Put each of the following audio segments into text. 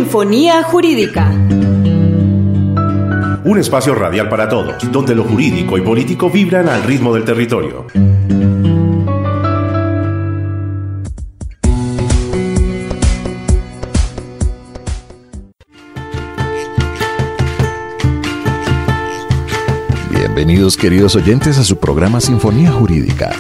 Sinfonía Jurídica. Un espacio radial para todos, donde lo jurídico y político vibran al ritmo del territorio. Bienvenidos, queridos oyentes, a su programa Sinfonía Jurídica,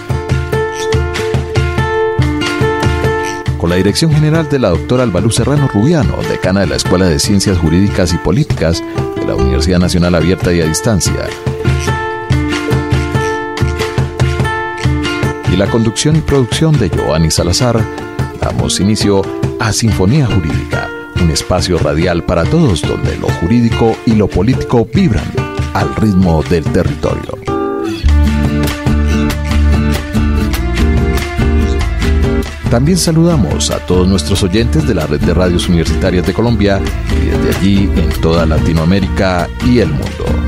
con la dirección general de la doctora Albaluz Serrano Rubiano, decana de la Escuela de Ciencias Jurídicas y Políticas de la Universidad Nacional Abierta y a Distancia, y la conducción y producción de Giovanni Salazar. Damos inicio a Sinfonía Jurídica, un espacio radial para todos donde lo jurídico y lo político vibran al ritmo del territorio. También saludamos a todos nuestros oyentes de la Red de Radios Universitarias de Colombia y desde allí en toda Latinoamérica y el mundo.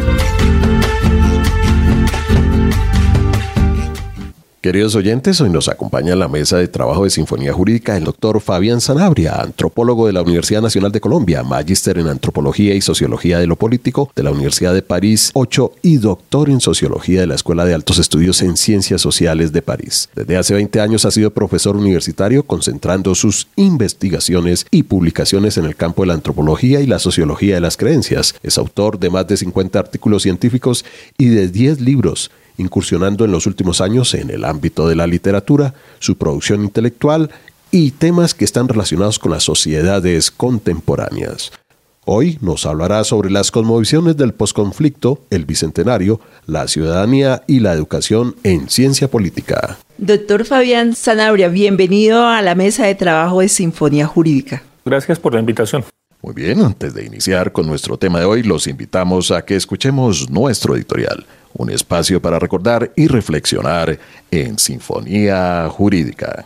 Queridos oyentes, hoy nos acompaña en la mesa de trabajo de Sinfonía Jurídica el doctor Fabián Sanabria, antropólogo de la Universidad Nacional de Colombia, magíster en Antropología y Sociología de lo Político de la Universidad de París 8 y doctor en Sociología de la Escuela de Altos Estudios en Ciencias Sociales de París. Desde hace 20 años ha sido profesor universitario, concentrando sus investigaciones y publicaciones en el campo de la antropología y la sociología de las creencias. Es autor de más de 50 artículos científicos y de 10 libros, incursionando en los últimos años en el ámbito de la literatura, su producción intelectual y temas que están relacionados con las sociedades contemporáneas. Hoy nos hablará sobre las cosmovisiones del posconflicto, el bicentenario, la ciudadanía y la educación en ciencia política. Doctor Fabián Sanabria, bienvenido a la mesa de trabajo de Sinfonía Jurídica. Gracias por la invitación. Muy bien, antes de iniciar con nuestro tema de hoy, los invitamos a que escuchemos nuestro editorial, un espacio para recordar y reflexionar en Sinfonía Jurídica.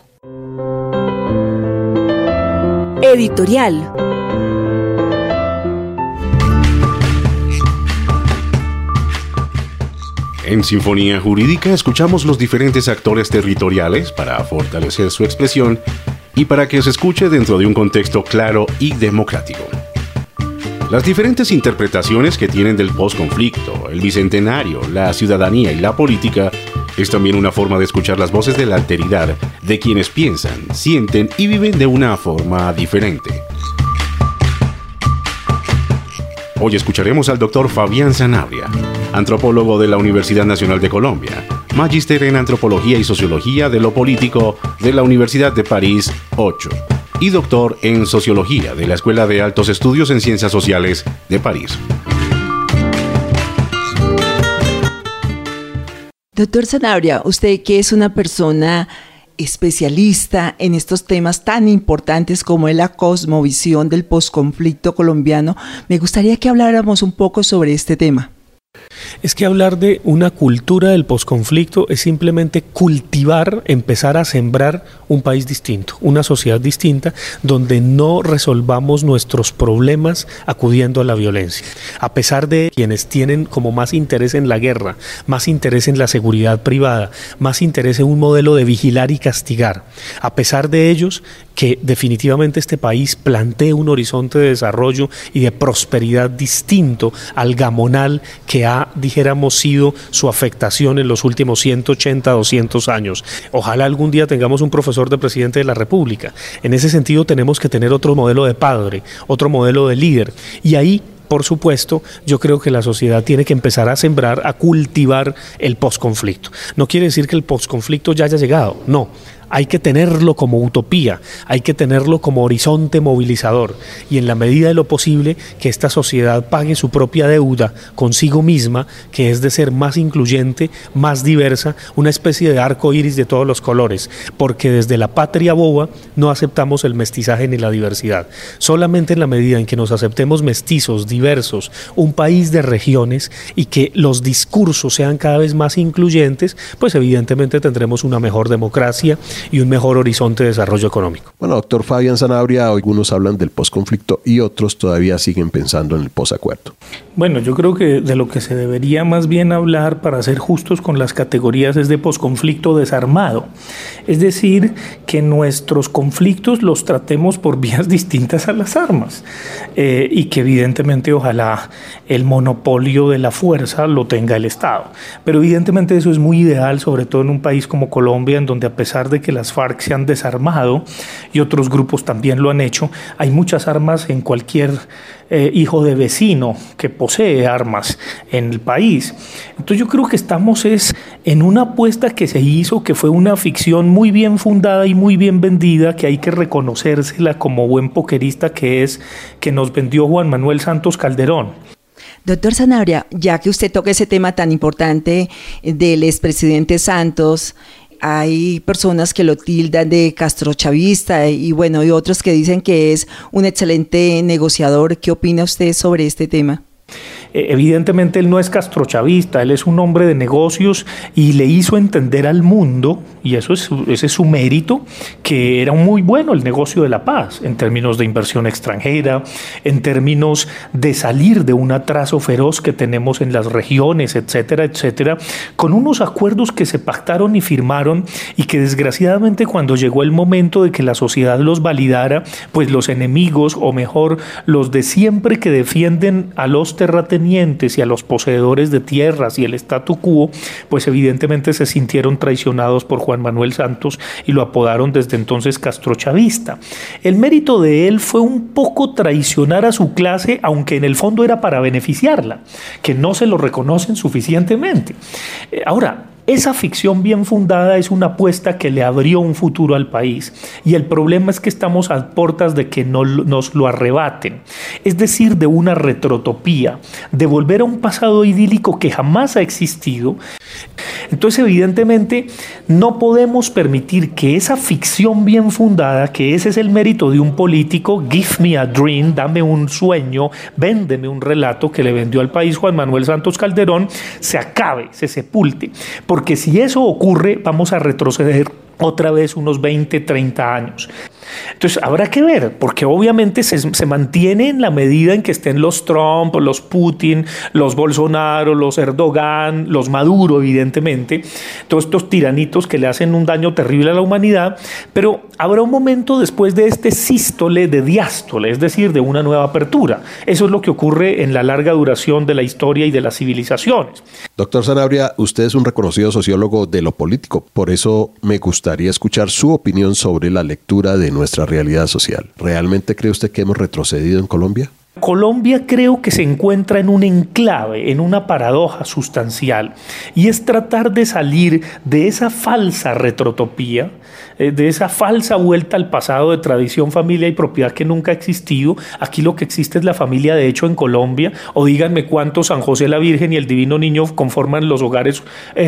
Editorial. En Sinfonía Jurídica escuchamos los diferentes actores territoriales para fortalecer su expresión y para que se escuche dentro de un contexto claro y democrático. Las diferentes interpretaciones que tienen del posconflicto, el bicentenario, la ciudadanía y la política es también una forma de escuchar las voces de la alteridad de quienes piensan, sienten y viven de una forma diferente. Hoy escucharemos al doctor Fabián Sanabria, antropólogo de la Universidad Nacional de Colombia, magíster en Antropología y Sociología de lo Político de la Universidad de París 8 y doctor en Sociología de la Escuela de Altos Estudios en Ciencias Sociales de París. Doctor Sanabria, usted que es una persona especialista en estos temas tan importantes como es la cosmovisión del posconflicto colombiano, me gustaría que habláramos un poco sobre este tema. Es que hablar de una cultura del posconflicto es simplemente cultivar, empezar a sembrar un país distinto, una sociedad distinta, donde no resolvamos nuestros problemas acudiendo a la violencia. A pesar de quienes tienen como más interés en la guerra, más interés en la seguridad privada, más interés en un modelo de vigilar y castigar, a pesar de ellos, que definitivamente este país plantee un horizonte de desarrollo y de prosperidad distinto al gamonal que ha, dijéramos, sido su afectación en los últimos 180, 200 años. Ojalá algún día tengamos un profesor de presidente de la República. En ese sentido tenemos que tener otro modelo de padre, otro modelo de líder. Y ahí, por supuesto, yo creo que la sociedad tiene que empezar a sembrar, a cultivar el posconflicto. No quiere decir que el posconflicto ya haya llegado, no. Hay que tenerlo como utopía, hay que tenerlo como horizonte movilizador y en la medida de lo posible que esta sociedad pague su propia deuda consigo misma, que es de ser más incluyente, más diversa, una especie de arco iris de todos los colores, porque desde la patria boba no aceptamos el mestizaje ni la diversidad. Solamente en la medida en que nos aceptemos mestizos, diversos, un país de regiones y que los discursos sean cada vez más incluyentes, pues evidentemente tendremos una mejor democracia y un mejor horizonte de desarrollo económico. Bueno, doctor Fabián Sanabria, algunos hablan del posconflicto y otros todavía siguen pensando en el posacuerdo. Bueno, yo creo que de lo que se debería más bien hablar, para ser justos con las categorías, es de posconflicto desarmado. Es decir, que nuestros conflictos los tratemos por vías distintas a las armas y que evidentemente ojalá el monopolio de la fuerza lo tenga el Estado. Pero evidentemente eso es muy ideal, sobre todo en un país como Colombia, en donde a pesar de que las FARC se han desarmado y otros grupos también lo han hecho, hay muchas armas en cualquier hijo de vecino que posee armas en el país. Entonces yo creo que estamos en una apuesta que se hizo, que fue una ficción muy bien fundada y muy bien vendida, que hay que reconocérsela como buen pokerista que nos vendió Juan Manuel Santos Calderón. Doctor Sanabria, ya que usted toca ese tema tan importante del expresidente Santos, hay personas que lo tildan de castrochavista y bueno, y otros que dicen que es un excelente negociador. ¿Qué opina usted sobre este tema? Evidentemente él no es castrochavista, él es un hombre de negocios y le hizo entender al mundo, y ese es su mérito, que era muy bueno el negocio de la paz, en términos de inversión extranjera, en términos de salir de un atraso feroz que tenemos en las regiones, etcétera, etcétera, con unos acuerdos que se pactaron y firmaron y que desgraciadamente cuando llegó el momento de que la sociedad los validara, pues los enemigos, o mejor, los de siempre que defienden a los terratenientes y a los poseedores de tierras y el statu quo, pues evidentemente se sintieron traicionados por Juan Manuel Santos y lo apodaron desde entonces castrochavista. El mérito de él fue un poco traicionar a su clase, aunque en el fondo era para beneficiarla, que no se lo reconocen suficientemente. Ahora, esa ficción bien fundada es una apuesta que le abrió un futuro al país y el problema es que estamos a puertas de que nos lo arrebaten, es decir, de una retrotopía, de volver a un pasado idílico que jamás ha existido. Entonces, evidentemente, no podemos permitir que esa ficción bien fundada, que ese es el mérito de un político, give me a dream, dame un sueño, véndeme un relato que le vendió al país Juan Manuel Santos Calderón, se acabe, se sepulte. Porque si eso ocurre, vamos a retroceder otra vez unos 20, 30 años. Entonces habrá que ver, porque obviamente se mantiene en la medida en que estén los Trump, los Putin, los Bolsonaro, los Erdogan, los Maduro, evidentemente, todos estos tiranitos que le hacen un daño terrible a la humanidad, pero habrá un momento después de este sístole de diástole, es decir, de una nueva apertura. Eso es lo que ocurre en la larga duración de la historia y de las civilizaciones. Doctor Sanabria, usted es un reconocido sociólogo de lo político, por eso me gustaría escuchar su opinión sobre la lectura de nuestra realidad social. ¿Realmente cree usted que hemos retrocedido en Colombia? Colombia creo que se encuentra en un enclave, en una paradoja sustancial, y es tratar de salir de esa falsa retrotopía, de esa falsa vuelta al pasado de tradición, familia y propiedad que nunca ha existido. Aquí lo que existe es la familia de hecho en Colombia, o díganme cuántos San José la Virgen y el Divino Niño conforman los hogares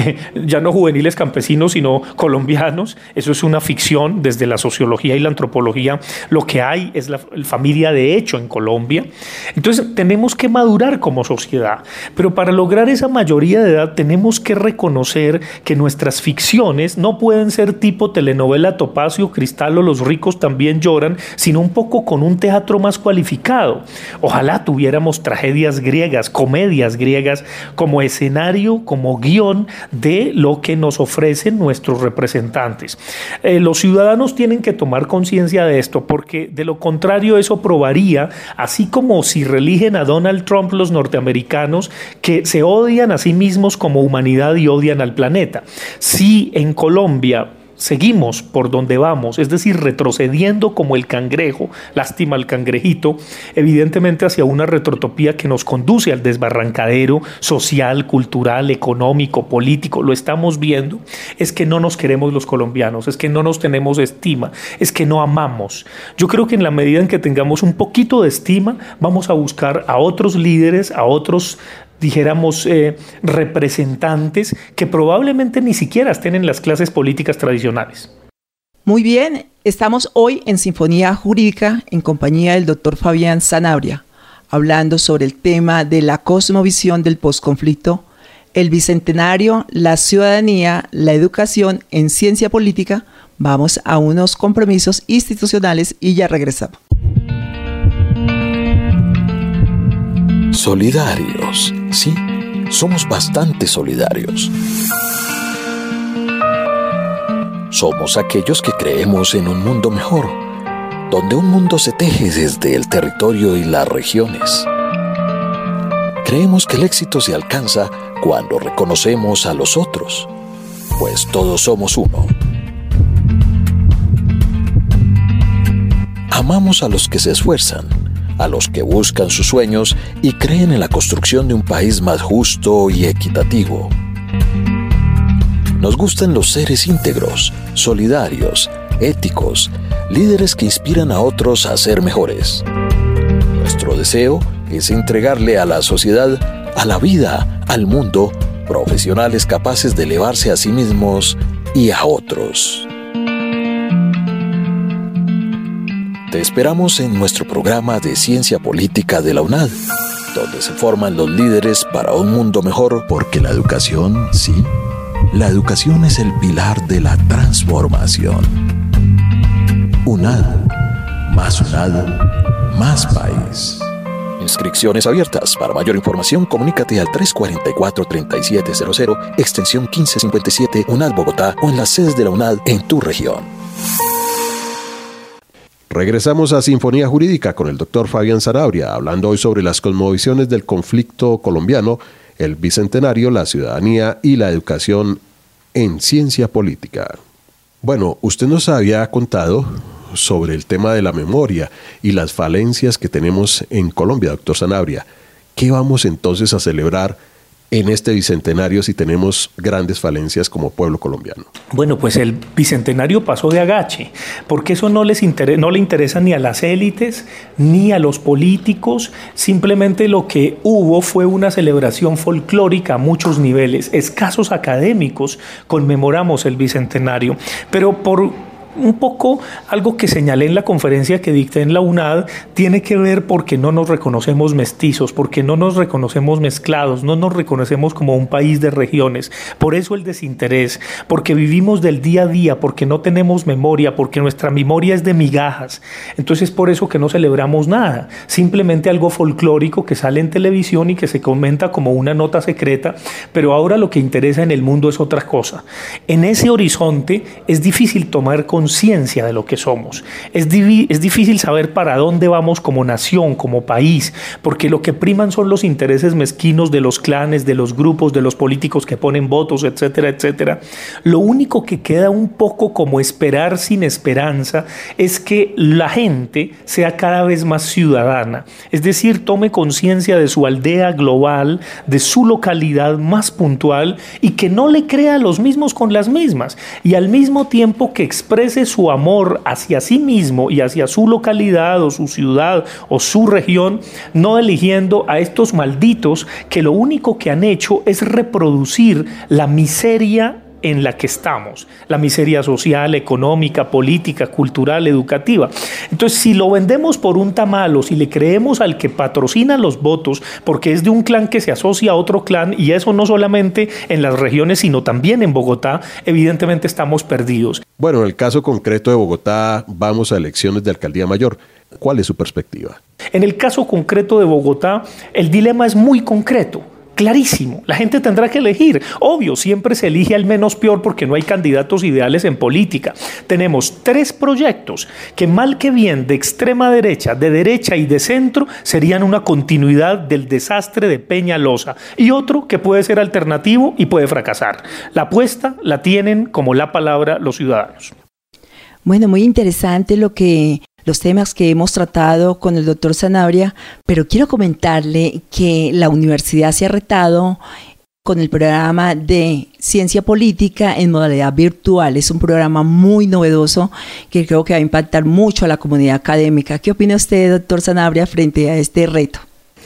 ya no juveniles campesinos, sino colombianos. Eso es una ficción desde la sociología y la antropología. Lo que hay es la familia de hecho en Colombia. Entonces tenemos que madurar como sociedad, pero para lograr esa mayoría de edad tenemos que reconocer que nuestras ficciones no pueden ser tipo telenovela Topacio, Cristal o Los ricos también lloran, sino un poco con un teatro más cualificado. Ojalá tuviéramos tragedias griegas, comedias griegas como escenario, como guión de lo que nos ofrecen nuestros representantes. Los ciudadanos tienen que tomar conciencia de esto, porque de lo contrario eso probaría, así como si religen a Donald Trump los norteamericanos, que se odian a sí mismos como humanidad y odian al planeta. Si en Colombia seguimos por donde vamos, es decir, retrocediendo como el cangrejo, lástima al cangrejito, evidentemente hacia una retrotopía que nos conduce al desbarrancadero social, cultural, económico, político, lo estamos viendo, es que no nos queremos los colombianos, es que no nos tenemos estima, es que no amamos. Yo creo que en la medida en que tengamos un poquito de estima, vamos a buscar a otros líderes, a otros dijéramos representantes que probablemente ni siquiera estén en las clases políticas tradicionales. Muy bien, estamos hoy en Sinfonía Jurídica en compañía del doctor Fabián Sanabria, hablando sobre el tema de la cosmovisión del posconflicto, el bicentenario, la ciudadanía, la educación en ciencia política, Vamos a unos compromisos institucionales y ya regresamos. Solidarios, sí, somos bastante solidarios. Somos aquellos que creemos en un mundo mejor, donde un mundo se teje desde el territorio y las regiones. Creemos que el éxito se alcanza cuando reconocemos a los otros, pues todos somos uno. Amamos a los que se esfuerzan, a los que buscan sus sueños y creen en la construcción de un país más justo y equitativo. Nos gustan los seres íntegros, solidarios, éticos, líderes que inspiran a otros a ser mejores. Nuestro deseo es entregarle a la sociedad, a la vida, al mundo, profesionales capaces de elevarse a sí mismos y a otros. Te esperamos en nuestro programa de Ciencia Política de la UNAD, donde se forman los líderes para un mundo mejor, porque la educación, sí, la educación es el pilar de la transformación. UNAD, más país. Inscripciones abiertas. Para mayor información, comunícate al 344-3700, extensión 1557, UNAD Bogotá, o en las sedes de la UNAD en tu región. Regresamos a Sinfonía Jurídica con el doctor Fabián Sanabria, hablando hoy sobre las cosmovisiones del conflicto colombiano, el bicentenario, la ciudadanía y la educación en ciencia política. Bueno, usted nos había contado sobre el tema de la memoria y las falencias que tenemos en Colombia, doctor Sanabria. ¿Qué vamos entonces a celebrar en este bicentenario si tenemos grandes falencias como pueblo colombiano? Bueno, pues el bicentenario pasó de agache, porque eso no le interesa ni a las élites ni a los políticos. Simplemente lo que hubo fue una celebración folclórica a muchos niveles. Escasos académicos conmemoramos el bicentenario, pero por un poco algo que señalé en la conferencia que dicté en la UNAD, tiene que ver porque no nos reconocemos mestizos, porque no nos reconocemos mezclados, no nos reconocemos como un país de regiones. Por eso el desinterés, porque vivimos del día a día, porque no tenemos memoria, porque nuestra memoria es de migajas. Entonces por eso que no celebramos nada, simplemente algo folclórico que sale en televisión y que se comenta como una nota secreta, pero ahora lo que interesa en el mundo es otra cosa. En ese horizonte es difícil tomar conciencia de lo que somos. Es difícil saber para dónde vamos como nación, como país, porque lo que priman son los intereses mezquinos de los clanes, de los grupos, de los políticos que ponen votos, etcétera, etcétera. Lo único que queda un poco como esperar sin esperanza es que la gente sea cada vez más ciudadana, es decir, tome conciencia de su aldea global, de su localidad más puntual y que no le crea a los mismos con las mismas, y al mismo tiempo que exprese su amor hacia sí mismo y hacia su localidad o su ciudad o su región, no eligiendo a estos malditos que lo único que han hecho es reproducir la miseria en la que estamos, la miseria social, económica, política, cultural, educativa. Entonces, si lo vendemos por un tamal o si le creemos al que patrocina los votos porque es de un clan que se asocia a otro clan, y eso no solamente en las regiones sino también en Bogotá, evidentemente estamos perdidos. Bueno, en el caso concreto de Bogotá, vamos a elecciones de alcaldía mayor. ¿Cuál es su perspectiva? En el caso concreto de Bogotá, el dilema es muy concreto. Clarísimo, la gente tendrá que elegir. Obvio, siempre se elige al menos peor porque no hay candidatos ideales en política. Tenemos 3 proyectos que mal que bien de extrema derecha, de derecha y de centro serían una continuidad del desastre de Peñalosa, y otro que puede ser alternativo y puede fracasar. La apuesta la tienen como la palabra los ciudadanos. Bueno, muy interesante los temas que hemos tratado con el doctor Sanabria, pero quiero comentarle que la universidad se ha retado con el programa de Ciencia Política en modalidad virtual. Es un programa muy novedoso que creo que va a impactar mucho a la comunidad académica. ¿Qué opina usted, doctor Sanabria, frente a este reto?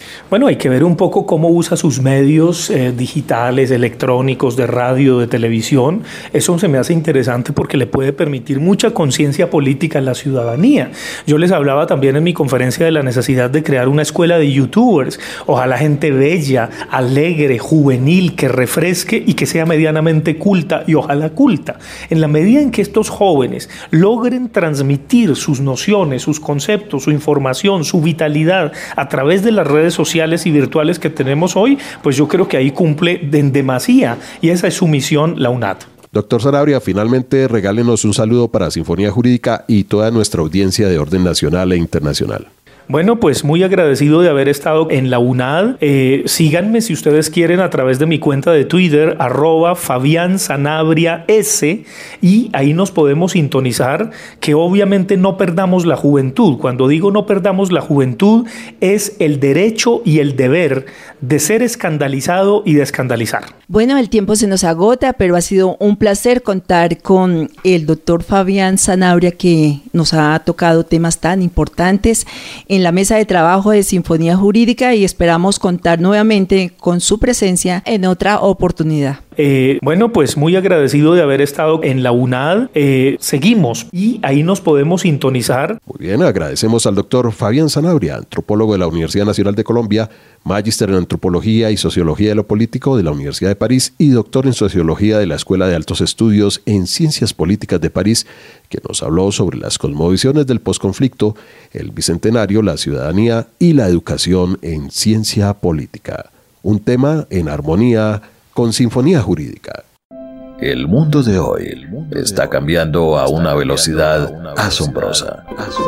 Bueno, hay que ver un poco cómo usa sus medios digitales, electrónicos, de radio, de televisión. Eso se me hace interesante porque le puede permitir mucha conciencia política en la ciudadanía. Yo les hablaba también en mi conferencia de la necesidad de crear una escuela de youtubers. Ojalá gente bella, alegre, juvenil, que refresque y que sea medianamente culta y ojalá culta. En la medida en que estos jóvenes logren transmitir sus nociones, sus conceptos, su información, su vitalidad a través de las redes sociales y virtuales que tenemos hoy, pues yo creo que ahí cumple en demasía y esa es su misión la UNAD. Doctor Sanabria, finalmente regálenos un saludo para Sinfonía Jurídica y toda nuestra audiencia de orden nacional e internacional. Bueno, pues muy agradecido de haber estado en la UNAD. Síganme si ustedes quieren a través de mi cuenta de Twitter, @FabianSanabriaS, y ahí nos podemos sintonizar, que obviamente no perdamos la juventud. Cuando digo no perdamos la juventud, es el derecho y el deber de ser escandalizado y de escandalizar. Bueno, el tiempo se nos agota, pero ha sido un placer contar con el doctor Fabián Sanabria, que nos ha tocado temas tan importantes en la mesa de trabajo de Sinfonía Jurídica, y esperamos contar nuevamente con su presencia en otra oportunidad. Bueno, pues muy agradecido de haber estado en la UNAD. Seguimos y ahí nos podemos sintonizar. Muy bien, agradecemos al doctor Fabián Sanabria, antropólogo de la Universidad Nacional de Colombia, magíster en Antropología y Sociología de lo Político de la Universidad de París y doctor en Sociología de la Escuela de Altos Estudios en Ciencias Políticas de París, que nos habló sobre las cosmovisiones del posconflicto, el bicentenario, la ciudadanía y la educación en ciencia política. Un tema en armonía con Sinfonía Jurídica. El mundo de hoy está cambiando a una velocidad asombrosa.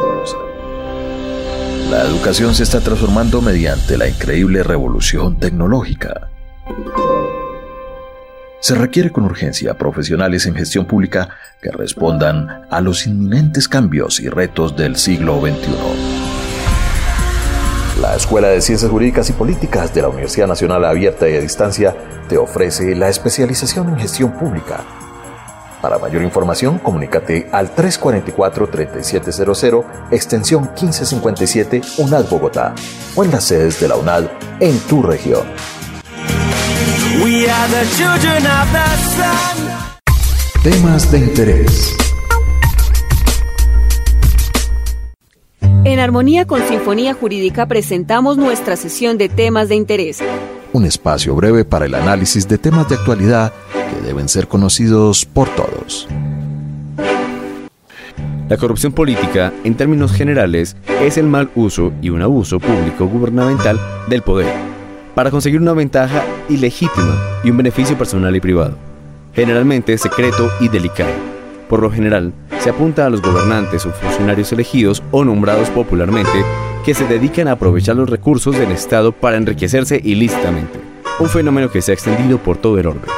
La educación se está transformando mediante la increíble revolución tecnológica. Se requiere con urgencia profesionales en gestión pública que respondan a los inminentes cambios y retos del siglo XXI. La Escuela de Ciencias Jurídicas y Políticas de la Universidad Nacional Abierta y a Distancia te ofrece la especialización en gestión pública. Para mayor información, comunícate al 344-3700, extensión 1557, UNAD Bogotá, o en las sedes de la UNAD en tu región. Temas de interés. En armonía con Sinfonía Jurídica presentamos nuestra sesión de temas de interés. Un espacio breve para el análisis de temas de actualidad que deben ser conocidos por todos. La corrupción política, en términos generales, es el mal uso y un abuso público gubernamental del poder para conseguir una ventaja ilegítima y un beneficio personal y privado, generalmente secreto y delicado. Por lo general, se apunta a los gobernantes o funcionarios elegidos o nombrados popularmente que se dedican a aprovechar los recursos del Estado para enriquecerse ilícitamente, un fenómeno que se ha extendido por todo el orbe.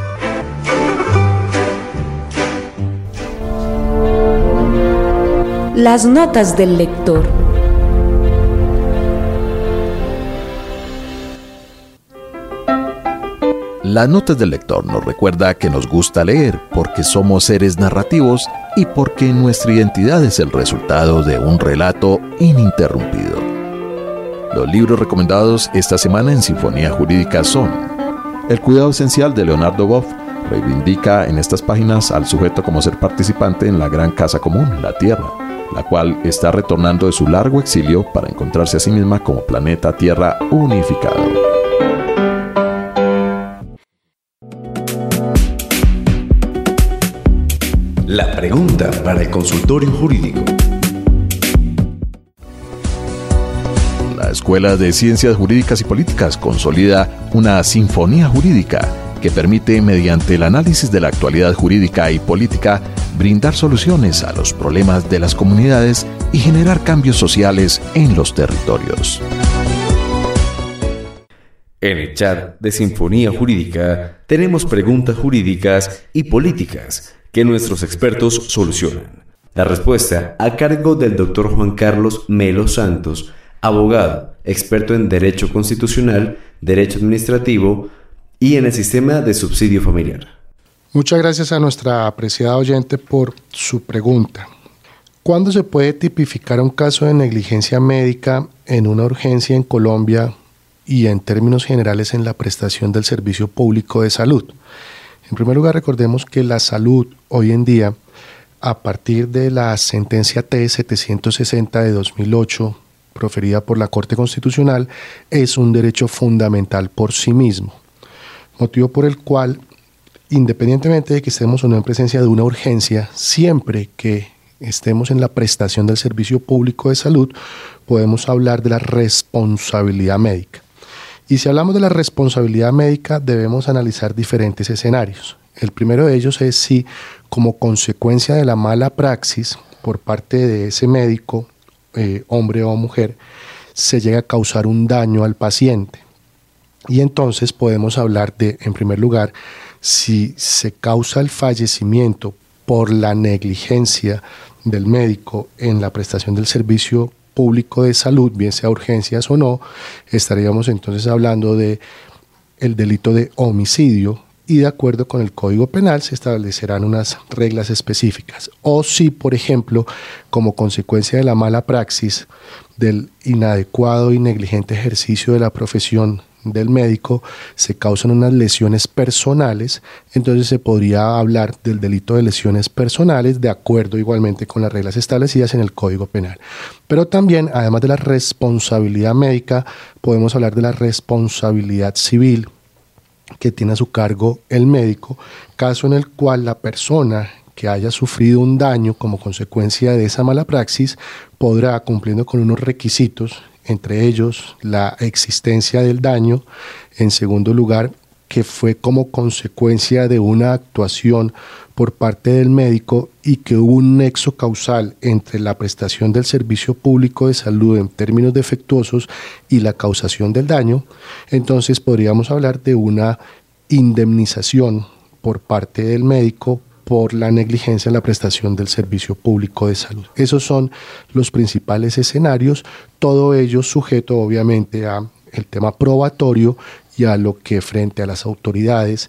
Las notas del lector. Las notas del lector nos recuerda que nos gusta leer porque somos seres narrativos y porque nuestra identidad es el resultado de un relato ininterrumpido. Los libros recomendados esta semana en Sinfonía Jurídica son: El cuidado esencial de Leonardo Boff reivindica en estas páginas al sujeto como ser participante en la gran casa común, la Tierra, la cual está retornando de su largo exilio para encontrarse a sí misma como planeta Tierra unificado. La pregunta para el consultorio jurídico. La Escuela de Ciencias Jurídicas y Políticas consolida una sinfonía jurídica que permite, mediante el análisis de la actualidad jurídica y política, brindar soluciones a los problemas de las comunidades y generar cambios sociales en los territorios. En el chat de Sinfonía Jurídica tenemos preguntas jurídicas y políticas que nuestros expertos solucionan. La respuesta a cargo del Dr. Juan Carlos Melo Santos, abogado, experto en Derecho Constitucional, Derecho Administrativo y en el sistema de subsidio familiar. Muchas gracias a nuestra apreciada oyente por su pregunta. ¿Cuándo se puede tipificar un caso de negligencia médica en una urgencia en Colombia y en términos generales en la prestación del servicio público de salud. En primer lugar, recordemos que la salud hoy en día, a partir de la sentencia T-760 de 2008, proferida por la Corte Constitucional, es un derecho fundamental por sí mismo, motivo por el cual, independientemente de que estemos o no en presencia de una urgencia, siempre que estemos en la prestación del servicio público de salud, podemos hablar de la responsabilidad médica. Y si hablamos de la responsabilidad médica, debemos analizar diferentes escenarios. El primero de ellos es si, como consecuencia de la mala praxis por parte de ese médico, hombre o mujer, se llega a causar un daño al paciente. Y entonces podemos hablar de, en primer lugar, si se causa el fallecimiento por la negligencia del médico en la prestación del servicio público de salud, bien sea urgencias o no, estaríamos entonces hablando de el delito de homicidio, y de acuerdo con el Código Penal se establecerán unas reglas específicas. O si, por ejemplo, como consecuencia de la mala praxis, del inadecuado y negligente ejercicio de la profesión del médico, se causan unas lesiones personales, entonces se podría hablar del delito de lesiones personales de acuerdo igualmente con las reglas establecidas en el Código Penal. Pero también, además de la responsabilidad médica, podemos hablar de la responsabilidad civil que tiene a su cargo el médico, caso en el cual la persona que haya sufrido un daño como consecuencia de esa mala praxis podrá, cumpliendo con unos requisitos, entre ellos la existencia del daño, en segundo lugar, que fue como consecuencia de una actuación por parte del médico y que hubo un nexo causal entre la prestación del servicio público de salud en términos defectuosos y la causación del daño, entonces podríamos hablar de una indemnización por parte del médico por la negligencia en la prestación del servicio público de salud. Esos son los principales escenarios, todo ello sujeto obviamente a el tema probatorio y a lo que frente a las autoridades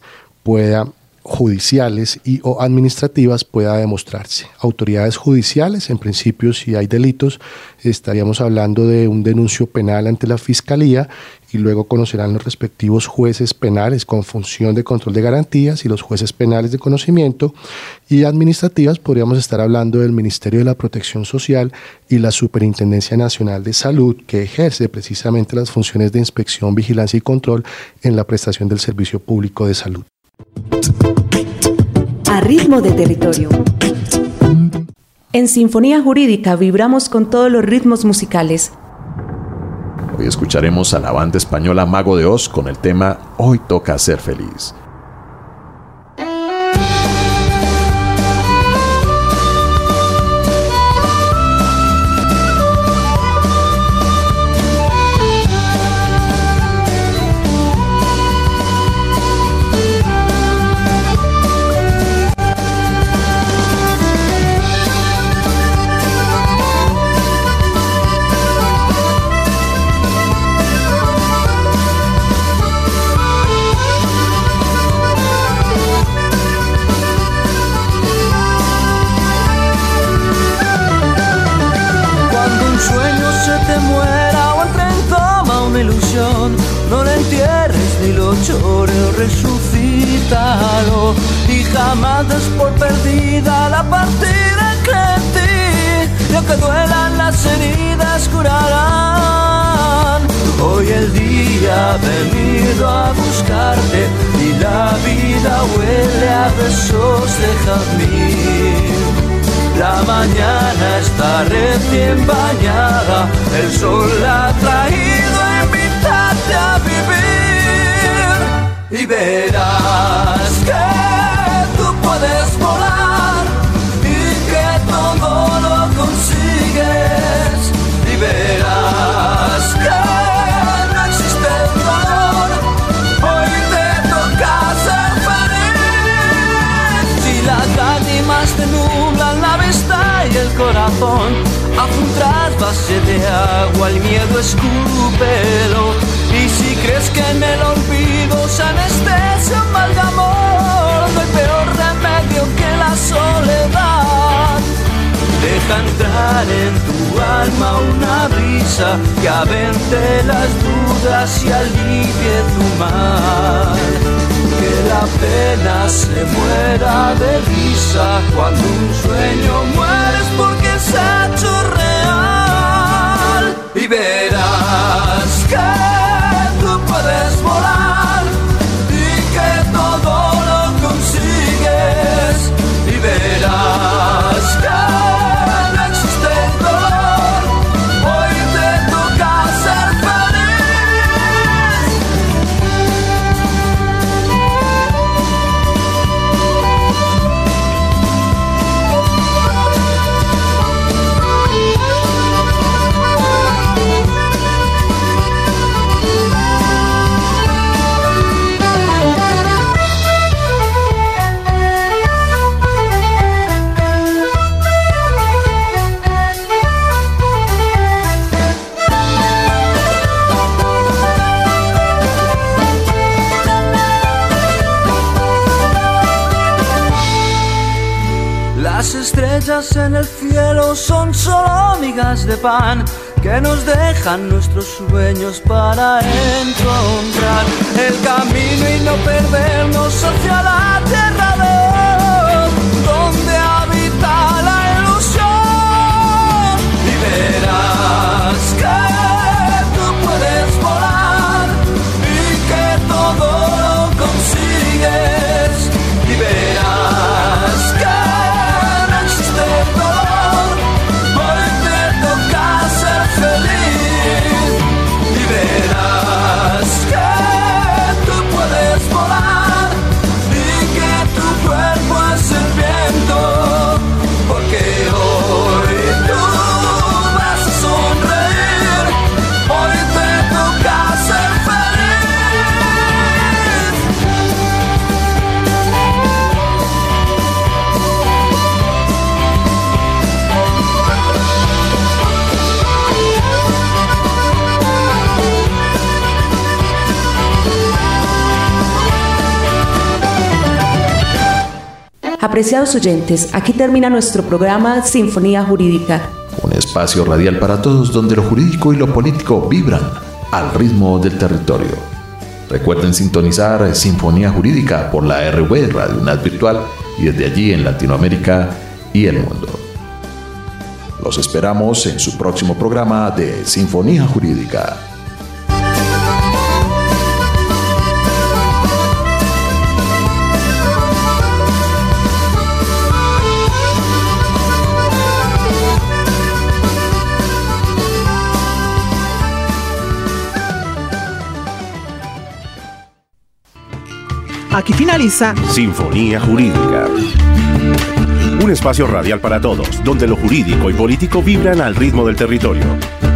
judiciales y o administrativas pueda demostrarse. Autoridades judiciales, en principio, si hay delitos, estaríamos hablando de un denuncio penal ante la Fiscalía y luego conocerán los respectivos jueces penales con función de control de garantías y los jueces penales de conocimiento, y administrativas podríamos estar hablando del Ministerio de la Protección Social y la Superintendencia Nacional de Salud, que ejerce precisamente las funciones de inspección, vigilancia y control en la prestación del servicio público de salud. A ritmo de territorio. En Sinfonía Jurídica vibramos con todos los ritmos musicales. Hoy escucharemos a la banda española Mago de Oz con el tema Hoy toca ser feliz. No le entierres ni lo llores, resucítalo y jamás des por perdida la partida que en ti, lo que duelan las heridas curarán. Hoy el día ha venido a buscarte y la vida huele a besos de jazmín. La mañana está recién bañada, el sol la ha traído a invitarte a vivir. Y verás que tú puedes volar y que todo lo consigues. Y verás que no existe el dolor, hoy te toca ser feliz. Si las lágrimas te nublan la vista y el corazón, haz un trasvase de agua, el miedo escúpelo. Y si crees que en el olvido se anestesia un mal de amor, no hay peor remedio que la soledad. Deja entrar en tu alma una brisa risa que avente las dudas y alivie tu mal. Que la pena se muera de risa cuando un sueño mueres porque se ha hecho real. Y verás que tú puedes volar y que todo lo consigues. Y verás que no existe el dolor, hoy te toca ser feliz. Las estrellas en el cielo son solo migas de pan que nos dejan nuestros sueños para encontrar el camino y no perdernos hacia la tierra de Dios, donde habita la ilusión. Y verás que tú puedes volar y que todo lo consigues. Y verás que y verás que tú puedes volar y que tu cuerpo es el viento, porque hoy tú vas a sonreír, hoy te toca ser Apreciados oyentes, aquí termina nuestro programa Sinfonía Jurídica. Un espacio radial para todos donde lo jurídico y lo político vibran al ritmo del territorio. Recuerden sintonizar Sinfonía Jurídica por la RV Radio UNAD Virtual y desde allí en Latinoamérica y el mundo. Los esperamos en su próximo programa de Sinfonía Jurídica. Aquí finaliza Sinfonía Jurídica. Un espacio radial para todos, donde lo jurídico y político vibran al ritmo del territorio.